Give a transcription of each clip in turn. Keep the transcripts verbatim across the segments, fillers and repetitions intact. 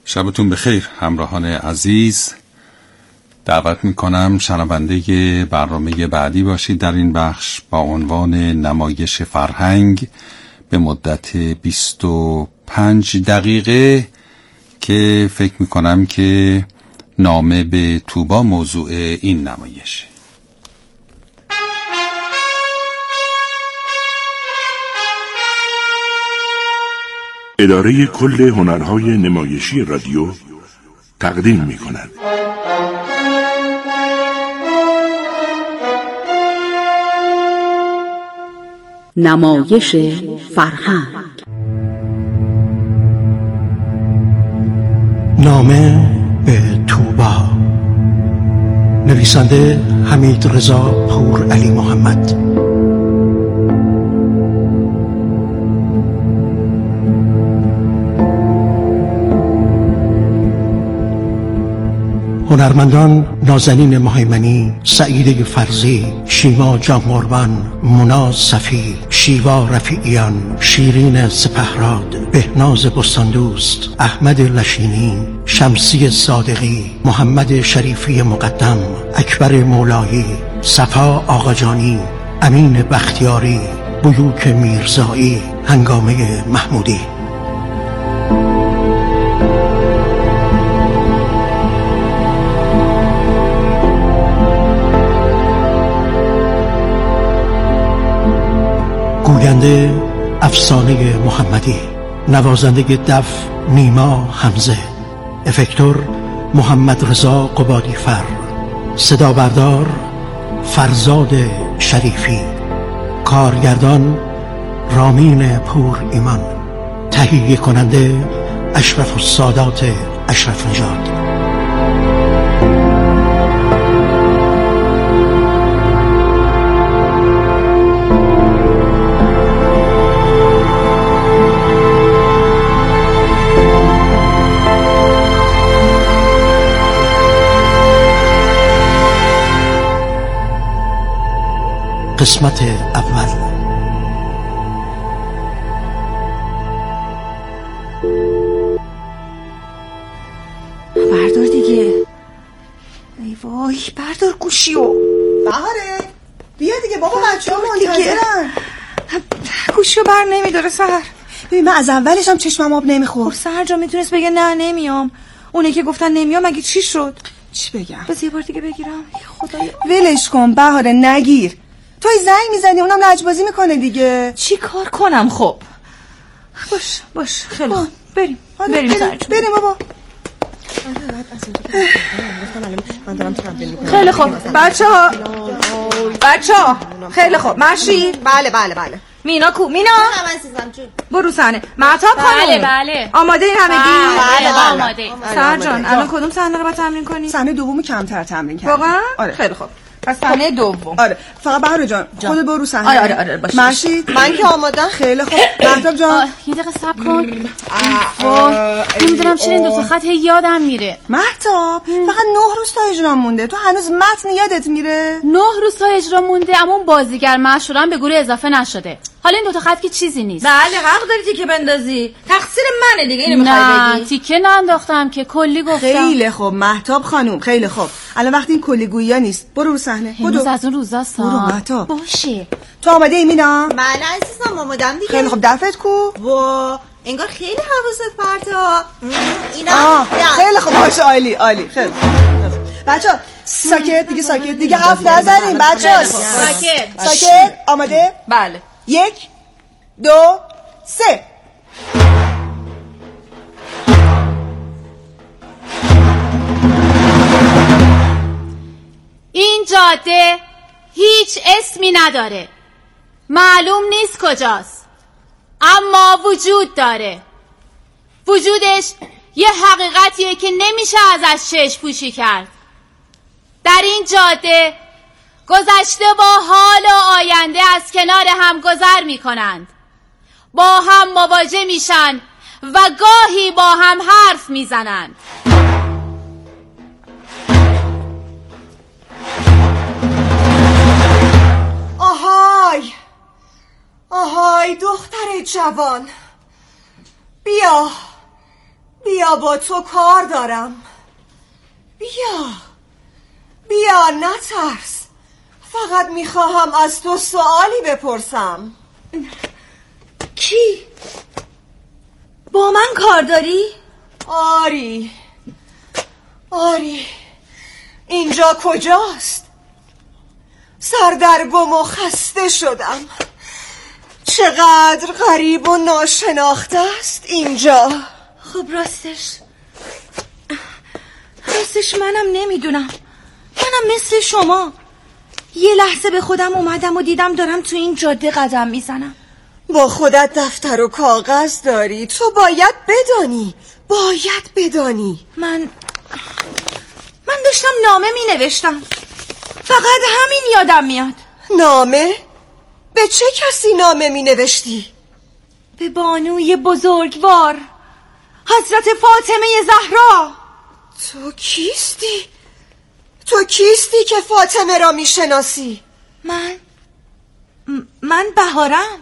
شبتون بخیر همراهان عزیز. دعوت میکنم شنونده برنامه بعدی باشید در این بخش با عنوان نمایش فرهنگ به مدت بیست و پنج دقیقه که فکر میکنم که نامه به طوبا موضوع این نمایش. اداره کل هنرهای نمایشی رادیو تقدیم می کند. نمایش فرهنگ. نامه به طوبا. نویسنده حمید رضا پور علی محمد. هنرمندان نازنین مهیمنی، سعیده فرزی، شیما جان قربان، مناز صفی، شیوا رفیعیان، شیرین سپهراد، بهناز بستاندوست، احمد لشینی، شمسی صادقی، محمد شریفی مقدم، اکبر مولایی، صفا آقاجانی، امین بختیاری، بیوک میرزایی، هنگامه محمودی. گوینده افسانه محمدی، نوازنده دف نیما حمزه، افکتور محمد رضا قبادی فر، صدا بردار فرزاد شریفی، کارگردان رامین پور ایمان، تهیه کننده اشرف السادات اشرف نژاد. قسمت اول. بردار دیگه. ای وای بردار گوشیو. بهاره بیا دیگه بابا، بچه ها منتظرن. گوشیو بر نمیداره سهر. ببین من از اولش هم چشمم آب نمیخورد. خب سهر جا میتونست بگه نه نمیام. اونه که گفتن نمیام مگه چی شد؟ چی بگم؟ بس یه بار دیگه بگیرم. خدایا ولش کن بهاره، نگیر. توی زنگ میزنی اونم لجبازی میکنه دیگه. چی کار کنم؟ خب باش باش خیلی خوب بریم بریم بریم, بریم بابا. خیلی خوب بچه ها بچه ها خیلی خوب مرشی. بله بله بله. مینا کو؟ مینا برو صحنه. مهتاب خانم. بله بله. آماده این همگی؟ بله بله آماده. سهر جان الان کدوم صحنه رو باید تمرین کنی؟ صحنه دومو کمتر تمرین کردم. واقعا؟ آره. خیلی خوب. پس صحنه دوم. آره فقط بهاره جان خودت برو صحنه. آره آره آره باشه. مرشید من که آمادم. خیلی خوب مهتاب جان یه دقیقه صبر کن. وای نمیدونم چرا این دو تا خط هی یادم میره. مهتاب فقط نه روز تا اجرا مونده، تو هنوز متن یادت میره؟ نه روز تا اجرا مونده اما اون بازیگر مشهورم به گروه اضافه نشده. حالا این دو تا خط که چیزی نیست. بله حق داری تیکه بندازی، تقصیر منه دیگه. اینو میخوای بگی؟ نه تیکه ننداختم که کلی گفتم. خیلی خوب مهتاب خانوم خیلی خوب. الان وقتی این کلی گویی نیست، برو رو صحنه. هنوز از اون روزاست. برو مهتاب. باشه تو آماده ای مینا؟ بله عزیزم آمادم دیگه. خیلی خوب دفعت کو؟ وا انگار خیلی حواست پرته. اینا خیلی خوب باشه عالی عالی خیلی بچه‌ها ساکت دیگه ساکت دیگه حرف نزنیم بچه‌ها. ساکت ساکت. آماده؟ بله. یک دو سه. این جاده هیچ اسمی نداره، معلوم نیست کجاست، اما وجود داره. وجودش یه حقیقتیه که نمیشه ازش چشم پوشی کرد. در این جاده گذشته با حال و آینده از کنار هم گذر میکنند، با هم مواجه میشن و گاهی با هم حرف میزنند. آهای آهای، آهای دختر جوان، بیا بیا با تو کار دارم. بیا بیا نترس. فقط میخواهم از تو سوالی بپرسم. کی؟ با من کار داری؟ آری آری. اینجا کجاست؟ سردرگم و خسته شدم. چقدر غریب و ناشناخته است اینجا. خب راستش راستش منم نمیدونم. منم مثل شما یه لحظه به خودم اومدم و دیدم دارم تو این جاده قدم میزنم. با خودت دفتر و کاغذ داری. تو باید بدانی. باید بدانی. من من داشتم نامه می نوشتم. فقط همین یادم میاد. نامه؟ به چه کسی نامه می نوشتی؟ به بانوی بزرگوار، حضرت فاطمه زهرا. تو کیستی؟ تو کیستی که فاطمه را می شناسی؟ من من بهارم.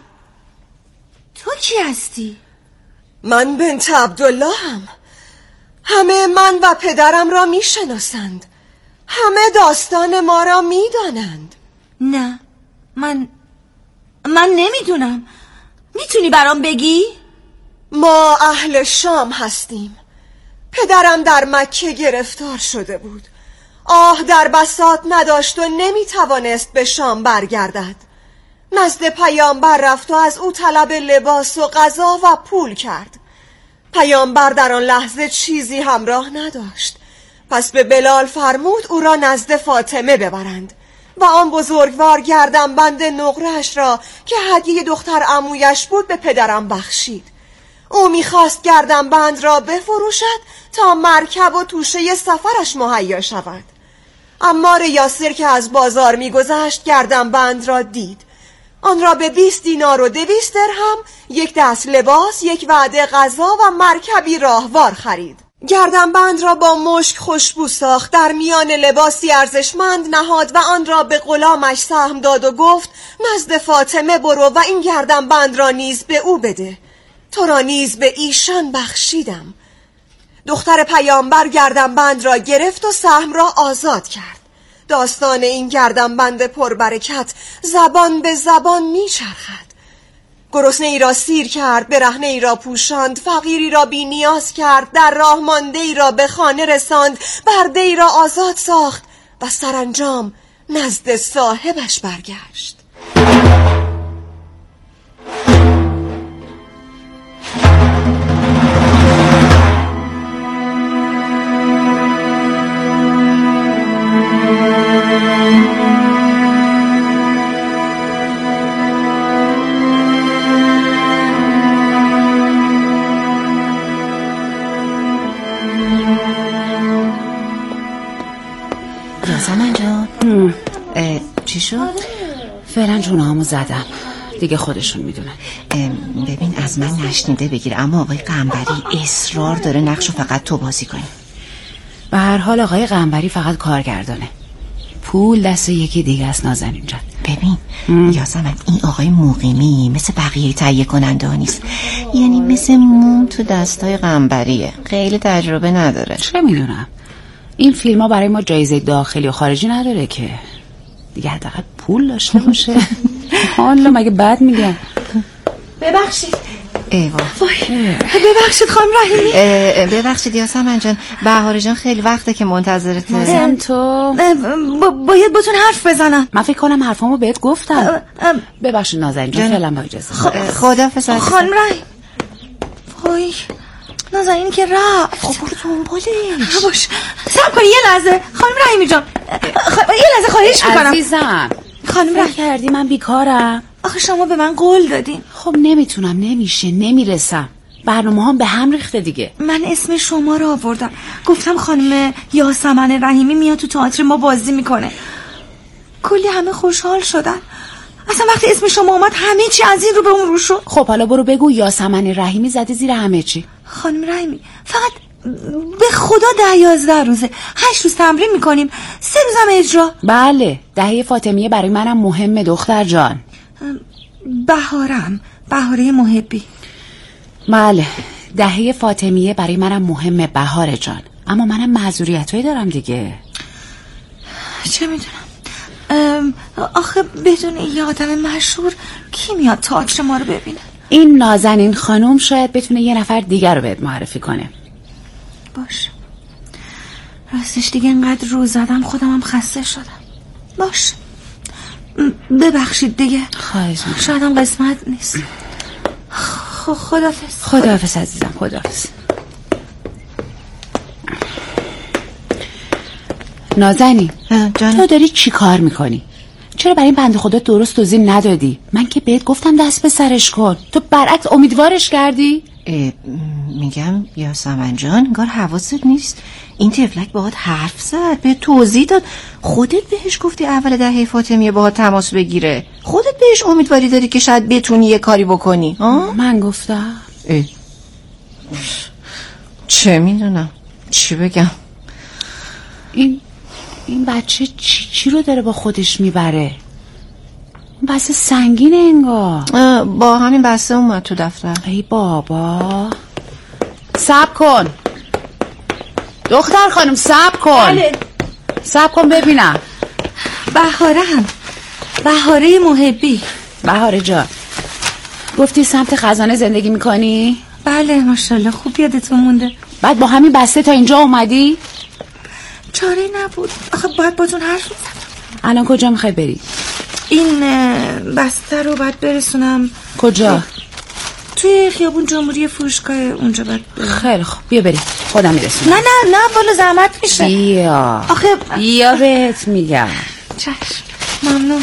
تو کی هستی؟ من بنت عبدالله هم. همه من و پدرم را می شناسند. همه داستان ما را می دانند. نه من من نمیدونم. میتونی برام بگی؟ ما اهل شام هستیم. پدرم در مکه گرفتار شده بود. آه در بساط نداشت و نمی توانست به شام برگردد. نزد پیامبر رفت و از او طلب لباس و غذا و پول کرد. پیامبر در آن لحظه چیزی همراه نداشت. پس به بلال فرمود او را نزد فاطمه ببرند و آن بزرگوار گردنبند نقره‌اش را که هدیه دختر عمویش بود به پدرم بخشید. او میخواست گردنبند را بفروشد تا مرکب و توشه سفرش مهیا شود. عمار یاسر که از بازار میگذشت گردنبند را دید. آن را به بیست دینار و دویست درهم، یک دست لباس، یک وعده غذا و مرکبی راهوار خرید. گردنبند را با مشک خوشبو ساخت، در میان لباسی ارزشمند نهاد و آن را به غلامش سهم داد و گفت نزد فاطمه برو و این گردنبند را نیز به او بده. تو را نیز به ایشان بخشیدم. دختر پیامبر گردنبند را گرفت و سهم را آزاد کرد. داستان این گردنبند پربرکت زبان به زبان میچرخد. گرسنه ای را سیر کرد، برهنه ای را پوشاند، فقیری را بی نیاز کرد، در راه مانده ای را به خانه رساند، برده ای را آزاد ساخت و سرانجام نزد صاحبش برگشت. یاسمن جان چی شد؟ فعلا جونهامو زدم دیگه، خودشون میدونن. ببین از من نشنیده بگیر، اما آقای قنبری اصرار داره نقشو فقط تو بازی کنی. به هر حال آقای قنبری فقط کارگردانه، پول دست یکی دیگه است نازنین جان. ببین یاسمن این آقای مقیمی مثل بقیه تهیه کننده ها نیست، یعنی مثل موم تو دستای قنبریه، خیلی تجربه نداره. چه میدونم، این فیلم ها برای ما جایزه داخلی و خارجی نداره که، دیگه حداقل پول داشته باشه. حالا مگه بد میگم؟ ببخشید. ایوه ببخشید خانم رحیمی. ببخشید یاسمن جان، بهار جان خیلی وقته که منتظرته. مازن تو با باید باتون حرف بزنم. من فکر کنم حرفامو بهت گفتم. ببخشید نازنین جان، فعلا با اجازه. خداحافظ خانم رحیم. وای نازنین که رفت. خب برو دنبالش. باش صبر کن یه لحظه خانم رحیمی جان، یه لحظه خواهش میکنم. عزیزم خانم رحیمی کردی من بیکارم. آخه شما به من قول دادین. خب نمیتونم، نمیشه، نمیرسم، برنامه هم به هم ریخته دیگه. من اسم شما رو آوردم، گفتم خانم یاسمن رحیمی میاد تو تئاتر ما بازی میکنه. کلی همه خوشحال شدن. اصلا وقتی اسم شما اومد همه چی از این رو به اون رو شد. خب حالا برو بگو یاسمن رحیمی زده زیر همه چی. خانم رحیمی فقط به خدا ده یازده روزه، هشت روز تمرین میکنیم، سه روزم اجرا. بله دهه فاطمیه برای منم مهمه دختر جان. بهارم، بهاره محبی. بله دهه فاطمیه برای منم مهمه بهار جان، اما منم معذوریتایی دارم دیگه. چه میدونم، آخه بدون یه آدم مشهور کی میاد تئاتر ما رو ببینه؟ این نازنین خانم شاید بتونه یه نفر دیگر رو بهت معرفی کنه. باش، راستش دیگه انقدر رو زدم خودم هم خسته شدم. باش، ببخشید دیگه. خواهش میکنم. شاید هم قسمت نیست. خ... خداحافظ. خداحافظ عزیزم، خداحافظ. نازنین تو داری چی کار میکنی؟ چرا برای این بنده خدا درست توضیح ندادی؟ من که بهت گفتم دست به سرش کن، تو برعکس امیدوارش کردی؟ میگم یاسمن جان، انگار حواست نیست. این تفلک باهات حرف زد، به توضیح داد، خودت بهش گفتی اول دهه فاطمیه باهات تماس بگیره، خودت بهش امیدواری داری که شاید بتونی یه کاری بکنی. آه؟ من گفتم اه. چه میدونم چی بگم. این این بچه چی, چی رو داره با خودش میبره؟ اون بسته سنگینه انگار. با همین بسته اومد تو دفتر. ای بابا، صبر کن دختر خانم، صبر کن. بله. صبر کن ببینم. بهاره هم بهاره محبی. بهاره جان، گفتی سمت خزانه زندگی میکنی؟ بله ماشاءالله، خوب یادتون مونده. بعد با همین بسته تا اینجا اومدی؟ چاره نبود، آخه باید باتون حرف میزدم. الان کجا میخوای بری؟ این بسته رو باید برسونم. کجا؟ توی خیابون جمهوری فروشگاه، اونجا باید برم. خیلی خوب، بیا بریم، خودم میرسونم. نه نه نه والا زحمت میشه. بیا آخه بیا بهت میگم. چشم، ممنون.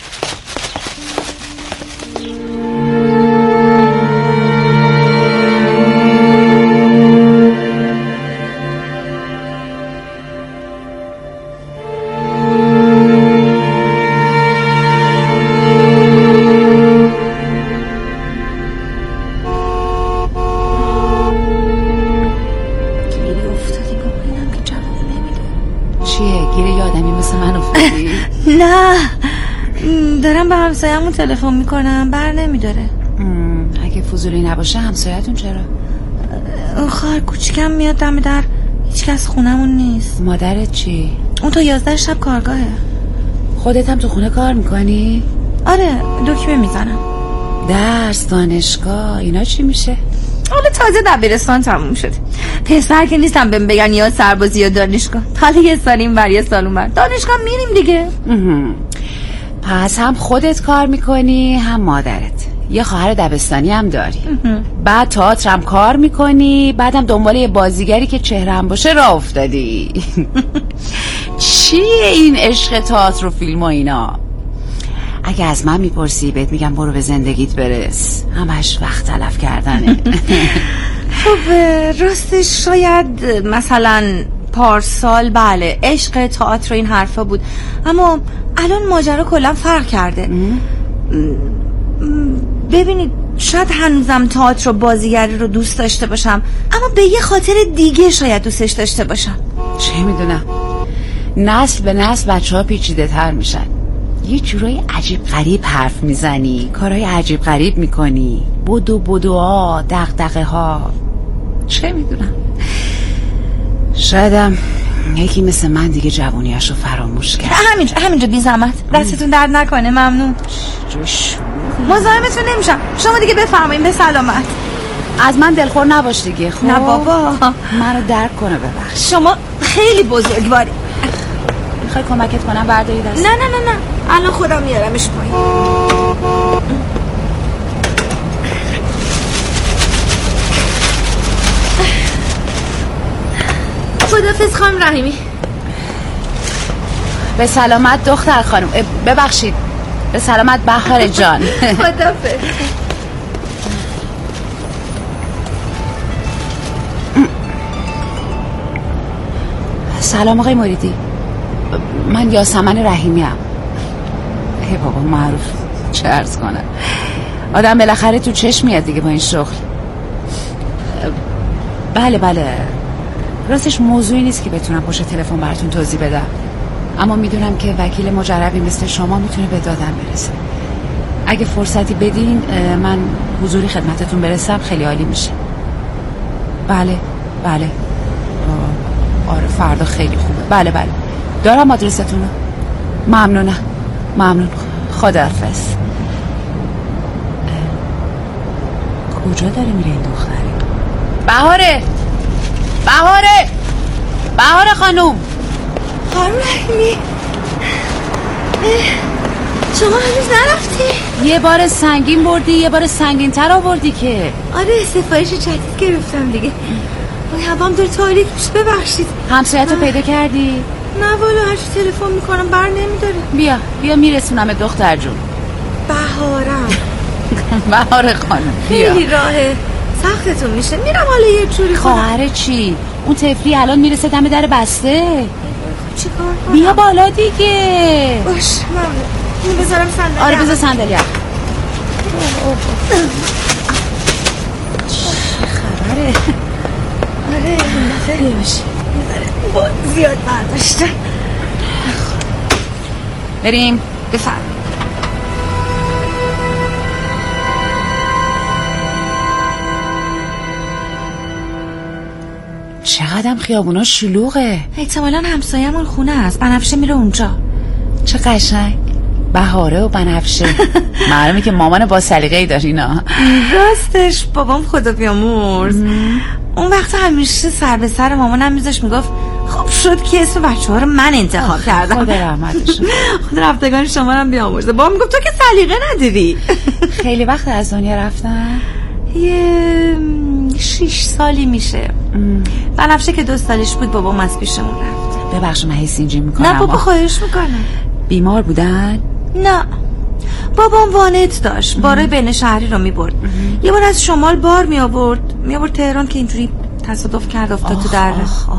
نه دارم به همسایه‌مون تلفن میکنم، بر نمیداره. اگه فضولی نباشه همسایه‌تون چرا؟ خواهر کوچیکم میاد دم در، هیچ کس خونمون نیست. مادرت چی؟ اون تا یازده شب کارگاهه. خودت هم تو خونه کار میکنی؟ آره، دکمه میزنم. درس، دانشگاه، اینا چی میشه؟ حالا تازه دبیرستان تموم شد. پسر که نیستم بهم بگن یا سربازی یا دانشگاه. حالا یه سال این ور یه سال اون ور دانشگاه میریم دیگه. پس هم خودت کار میکنی هم مادرت. یه خواهر دبستانی هم داری. بعد تئاتر هم کار میکنی، بعدم دنبال یه بازیگری که چهره‌ام باشه راه افتادی. چیه این عشق تئاتر و فیلم و اینا؟ اگه از من میپرسی بهت میگم برو به زندگیت برس، همش وقت تلف کردنه. خب راستش شاید مثلا پارسال بله عشق تئاتر و این حرفا بود، اما الان ماجرا کلا فرق کرده. م- م- ببینید شاید هنوزم تئاتر و بازیگری رو دوست داشته باشم، اما به یه خاطر دیگه شاید دوستش داشته باشم. چه میدونم، نسل به نسل بچه ها پیچیده تر میشن. یه جورای عجیب غریب حرف میزنی، کارهای عجیب غریب میکنی، بدو بدوها، دغدغه ها. چه میدونم، شایدم یکی مثل من دیگه جوونیاشو فراموش کرد. همینجا همینجا بی زحمت، دستتون درد نکنه. ممنون. مزاحمتون نمیشم، شما دیگه بفرمایید. به سلامت. از من دلخور نباش دیگه. خب نه بابا، منو درک کنه. ببخش، شما خیلی بزرگواری. میخوای کمکت کنم برداری دست؟ نه نه نه نه، الان خودم میارمش پایین. خداحافظ خانم رحیمی. به سلامت دختر خانم. ببخشید، به سلامت بهار جان. خداحافظ. سلام آقای مریدی، من یاسمن رحیمی ام. ای بابا معروف، چه عرض کنم، آدم بالاخره تو چشم میاد دیگه با این شغل. بله بله، راستش موضوعی نیست که بتونم پشت تلفن براتون توضیح بدم، اما میدونم که وکیل مجربی مثل شما میتونه به دادم برسه. اگه فرصتی بدین من حضوری خدمتتون برسم خیلی عالی میشه. بله بله آره فردا خیلی خوبه. بله بله دارم آدرستون رو. ممنونم ممنون. خداحافظ. کجا داره میره این دختره؟ بهاره بهاره بهاره خانوم. خانم رحیمی شما هنوز نرفتی؟ یه بار سنگین بردی یه بار سنگین تر آوردی که. آره سفارش جدید گرفتم دیگه. هوام داره تاریک میشه ببخشید. همسایت رو پیدا کردی؟ نه والا هرچی تلفن میکنم بر نمیداره. بیا بیا میرسونم دختر جون. بهارم بهاره خانم بیا. خیلی راهه سختتون میشه. میرم حالا یه جوری خواهر چی؟ اون طفلی الان میرسه دم در بسته. چی کار کنم؟ بیا بالا دیگه. باش ممنون. این بذارم صندلی. آره بذار صندلی. چه خبره؟ آره این دفعه باشی با زیاد برداشتم. بریم. بفرم. چقدرم خیابونا شلوغه. احتمالاً همسایه‌مون خونه است. بنفشه میره اونجا. چه قشنگ. بهاره و بنفشه. معلومه که مامان با سلیقه‌ای دارینا. راستش بابام خدا بیامرز اون وقت همیشه سر به سر مامانم میذاشت میگفت خب شد که اسم بچه‌ها رو من انتخاب کردم. خدا رحمتش. خدا رفتگان شما رو هم بیامرزه. بابام میگفت تو که سلیقه نداری. خیلی وقت از دنیا رفتن؟ یه شیش سالی میشه. بنفشه که دو سالش بود بابام از پیشمون رفت. ببخش من هیسینجی میکنم. نه بابا خواهش میکنم. بیمار بودن؟ نه بابام وانت داشت. بارای بین شهری رو میبرد. یه بار از شمال بار میآورد میآورد تهران که اینطوری تصادف کرد افتاد تو دره.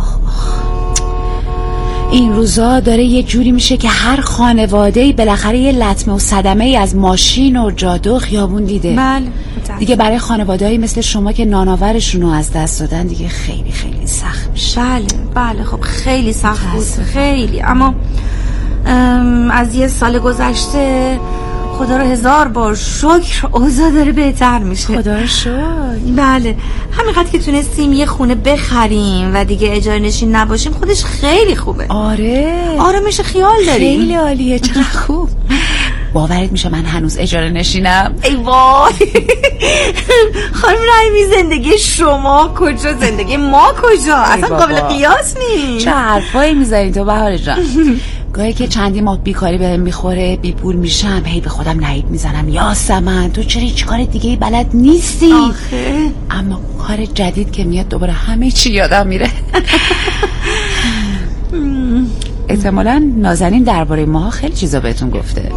این روزا داره یه جوری میشه که هر خانواده‌ای بالاخره یه لطمه و صدمه‌ای از ماشین و جاده و خیابون دیده. بله دیگه برای خانواده‌ای مثل شما که نانآورشون رو از دست دادن دیگه خیلی خیلی سخت میشه. بله بله خب خیلی سخت بود خیلی. اما از یه سال گذشته خدا رو هزار بار شکر اوضاع داره بهتر میشه. خدا رو شکر. بله همینقدر که تونستیم یه خونه بخریم و دیگه اجاره نشین نباشیم خودش خیلی خوبه. آره آرامش خیال داریم. خیلی عالیه. چقدر خوب. باورت میشه من هنوز اجاره نشینم؟ ای وای خانم رحیمی زندگی شما کجا زندگی ما کجا اصلا قابل قیاس نیست. چه حرفایی میزنی تو بهاره جان. گاهی که چندی ماه بیکاری بهم میخوره بی پول میشم هی به خودم نهیب میزنم یاسمن تو چرا هیچ کار دیگه بلد نیستی؟ آخه اما کار جدید که میاد دوباره همه چی یادم میره. احتمالاً نازنین درباره ما خیلی چیزا بهتون گفته.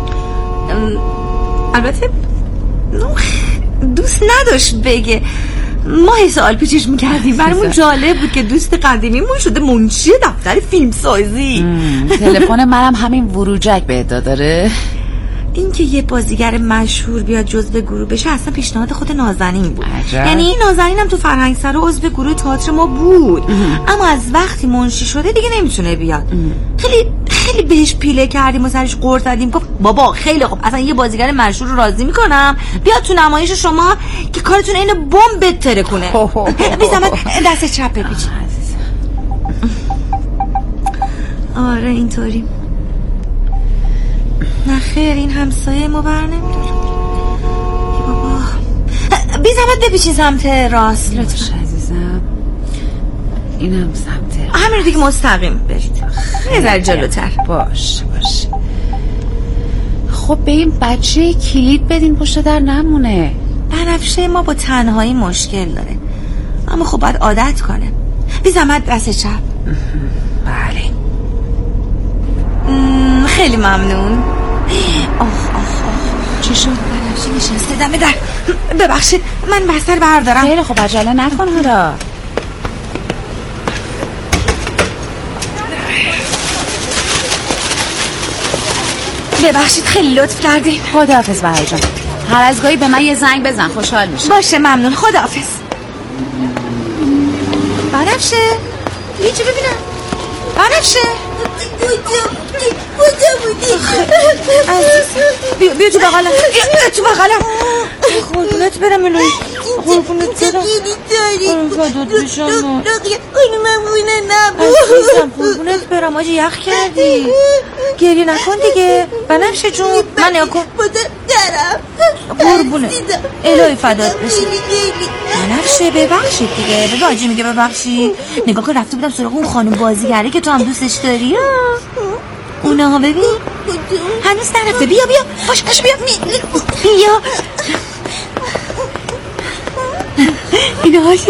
البته دوست نداشت بگه. ما سوال پیچش میکردیم برامون جالب بود که دوست قدیمیمون شده منشی دفتر فیلمسازی. تلفن منم همین وروجک بهت داره. این که یه بازیگر مشهور بیاد جزو گروه بشه اصلا پیشنهاد خود نازنین بود. عجب. یعنی نازنین هم تو فرهنگسرا عضو گروه تئاتر ما بود. اما از وقتی منشی شده دیگه نمیتونه بیاد. خیلی خیلی بهش پیله کردیم و سرش قرص زدیم. گفت بابا خیلی خوب اصلا یه بازیگر مشهور رو راضی میکنم بیاد تو نمایش شما که کارتون اینو بمب بتره کنه. بی زحمت دست چپ بپیچ. آره اینطوری. نه خیر این همسایه ما بر نمیداره. بابا بی زحمت بپیچی سمت راست لطفا عزیزم. اینم سمت همین دیگه مستقیم برید. یه ذره جلوتر. باش باش. خب به این بچه کلید بدین پشت در نمونه. بنفشه ما با تنهایی مشکل داره اما خب باید عادت کنه. بی زحمت دست چپ. بله خیلی ممنون. آخ آخ آخ چی شد؟ بنفشه نشسته دمه در. ببخشید من بستر بردارم. خیلی خب عجله نکن حالا. ببخشید خیلی لطف کردین. خداحافظ بهاره جان. هر از گاهی به من یه زنگ بزن خوشحال میشم. باشه ممنون. خداحافظ. بنفشه یه چی ببینم. بنفشه بیا بیا تو بغلم. بیا تو بغلم. قربونت برم الهی. قربونت خیلی داری اون فدات بشم رقیه اونو ممونه نبود عزیزم قربونت برم آجی یخ کردی گریه نکن دیگه بنفشه جون من نکن درم قربونه الهی فدات بشی بنفشه ببخشید دیگه بگه آجی میگه ببخشید نگاه کن رفته بودم سراغ اون خانم بازیگره که تو هم دوستش داری اونها ببین هنوز نرفته بیا بیا باش باش بیا بیا اینه هاشیش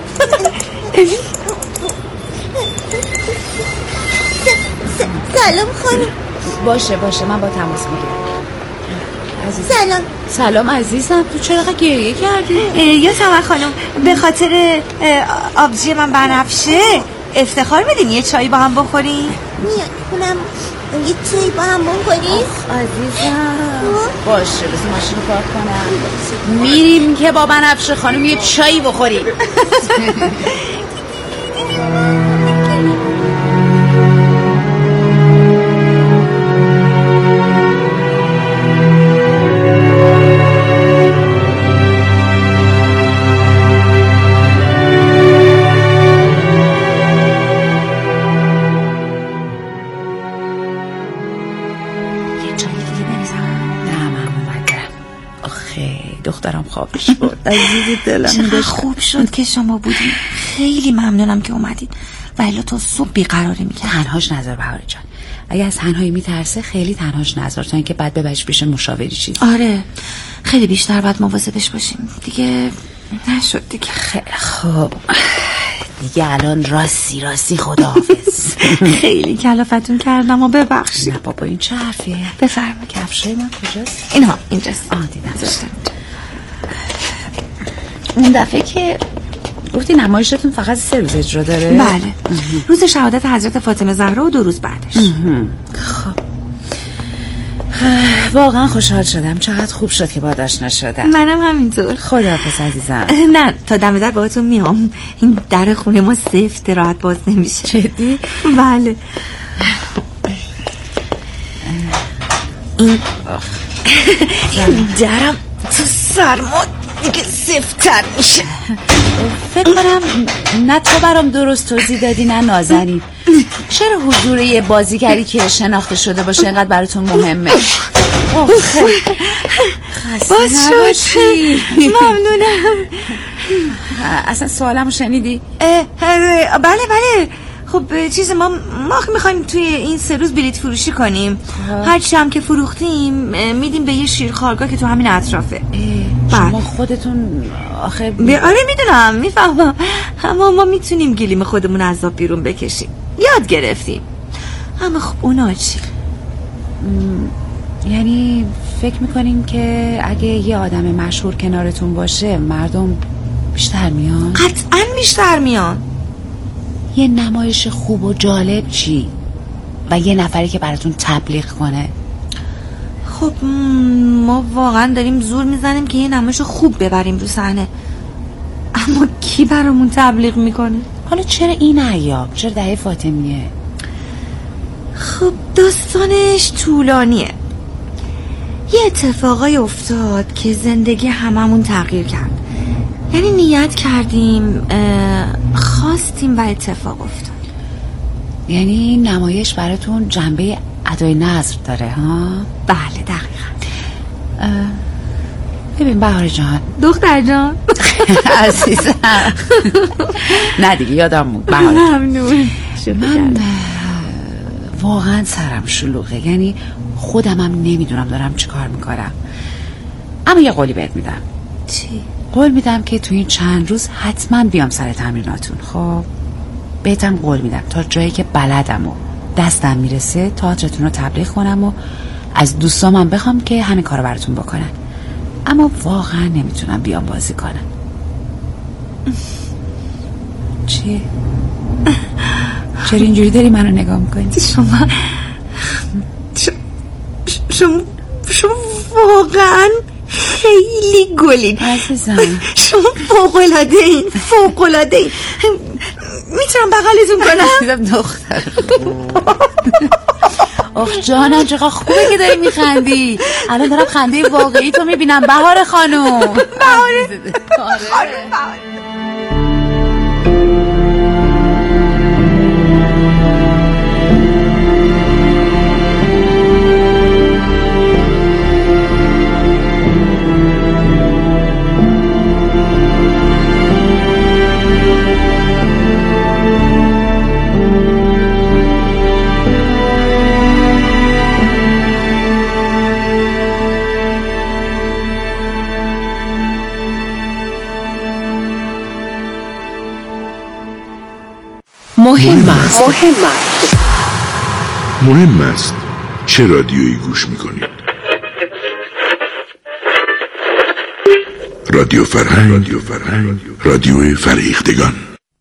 سلام خانم باشه باشه من با تماس میگیرم سلام سلام عزیزم تو چرا گریه کردی؟ یا سلام خانم به خاطر آبجی من بنفشه افتخار بدین یه چایی با هم بخوریم میاد کنم یه چایی با هم بخوریم عزیزم باشه بذار ماشین رو پارک کنم میریم که با بنفشه خانم یه چایی بخوریم دخترم خوابش بود عزیز دلم چقدر خوب شد که شما بودین خیلی ممنونم که اومدید ولی تا صبح بیقراری میکرد تنهاش نذار بهاری جان اگه از تنهایی میترسه خیلی تنهاش نذار تا اینکه بعد ببرش پیش مشاوری چیزی آره خیلی بیشتر باید مواظبش باشیم دیگه نشد دیگه خیلی خوب دیگه الان راستی راستی خداحافظ خیلی کلافتون کردم و ببخشید نه بابا این چه حرفیه بفرمایید کفشای من کجاست اینها اینجاست آه دیدم اون دفعه که گفتی نمایشتون فقط سه روز اجرا داره بله روز شهادت حضرت فاطمه زهرا و دو روز بعدش خب واقعا خوشحال شدم چقدر خوب شد که باهات آشنا شدم منم همینطور خداحافظ عزیزم نه تا دم در باهاتون میام این در خونه ما سفت راحت باز نمیشه جدی بله این این درم تو سرما دیگه سفت‌تر میشه فکر کنم نه تو برام درست توضیح دادی نه نازنین چرا حضور یه بازیگری که شناخته شده باشه اینقدر براتون مهمه باز شد ممنونم اصلا سوالمو شنیدی؟ بله بله خب چیز ما ما میخوایم توی این سه روز بلیت فروشی کنیم هر چی هم که فروختیم میدیم به یه شیرخوارگاه که تو همین اطرافه شما خودتون آخه آره میدونم میفهمم اما ما میتونیم گلیم خودمون از آب بیرون بکشیم یاد گرفتیم اما خب اونا چی؟ یعنی فکر میکنین که اگه یه آدم مشهور کنارتون باشه مردم بیشتر میان؟ قطعا بیشتر میان یه نمایش خوب و جالب چی؟ و یه نفری که براتون تبلیغ کنه خب ما واقعا داریم زور میزنیم که یه نمایش خوب ببریم رو صحنه اما کی برامون تبلیغ میکنه؟ حالا چرا این ایام؟ چرا دهه فاطمیه؟ خب داستانش طولانیه یه اتفاقای افتاد که زندگی هممون تغییر کرد یعنی نیت کردیم خواستیم و اتفاق افتاد یعنی نمایش براتون جنبه ادای نظر داره ها؟ بله دقیقا ببین بهار جان دختر جان عزیزم نه دیگه یادم بود بهار ممنون من واقعا سرم شلوغه یعنی خودم هم نمیدونم دارم چی کار میکنم اما یه قولی بهت میدم چی؟ قول میدم که تو این چند روز حتما بیام سر تمریناتون خب بهتم قول میدم تا جایی که بلدم و دستم میرسه تئاترتون رو تبلیغ کنم و از دوستامم بخوام که همین کارو براتون بکنن اما واقعا نمیتونم بیام بازی کنم چی؟ چرا اینجوری داری منو نگاه میکنی؟ شما شما شما واقعا خیلی گلین عزیزم شما فوق‌العاده این فوق‌العاده این میتونم بغلتون کنم؟ عزیزم دختر آخ جانم چقدر خوبه که داری میخندی. الان دارم خنده واقعی تو میبینم بهار خانم. بهار خانم بهار. مهم است. مهم است. مهم است چه رادیویی گوش میکنید؟ رادیو فرهنگ، رادیو فرهنگ، رادیو فرهیختگان.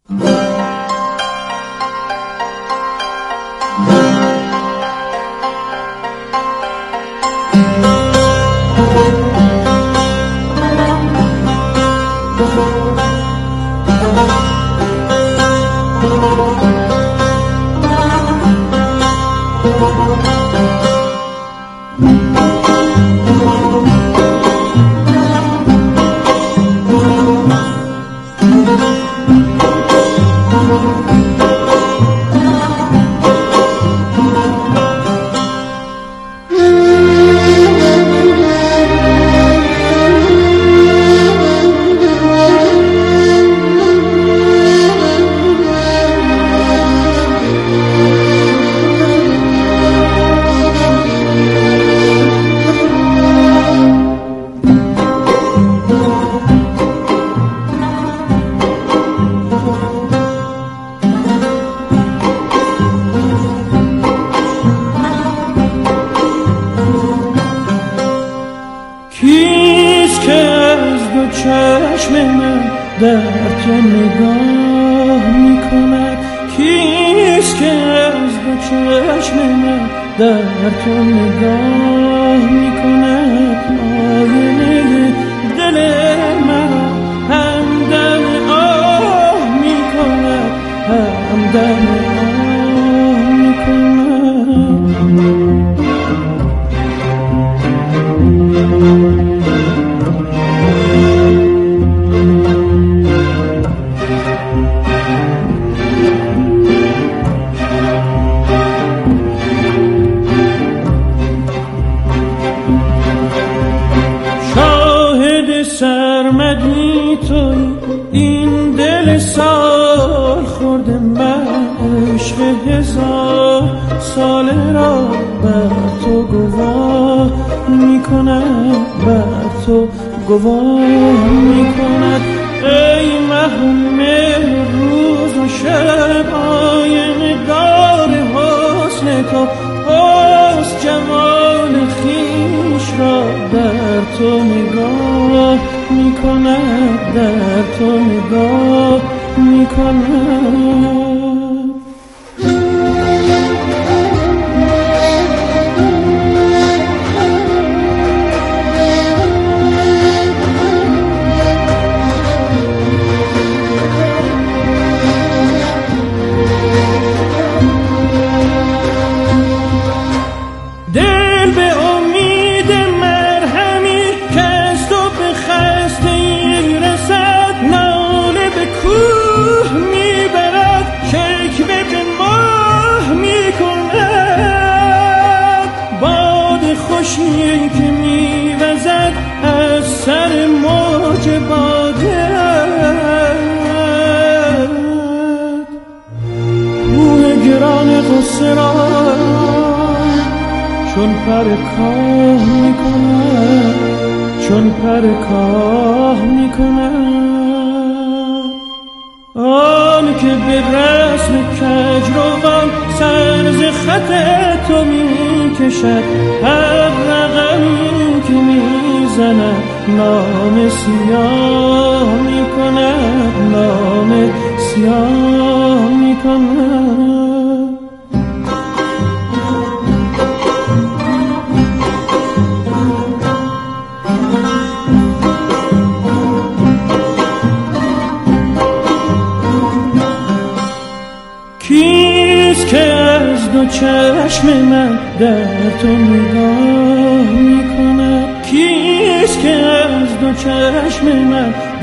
چون پر کاه میکنه چون پر کاه میکنه آن که به رسم کجروان سر ز خط تو میکشد هر رقمی که میزند نام سیاه میکند نام سیاه میکند. دو چشم من در تو نگاه میکند؟ کیست که از دو چشم من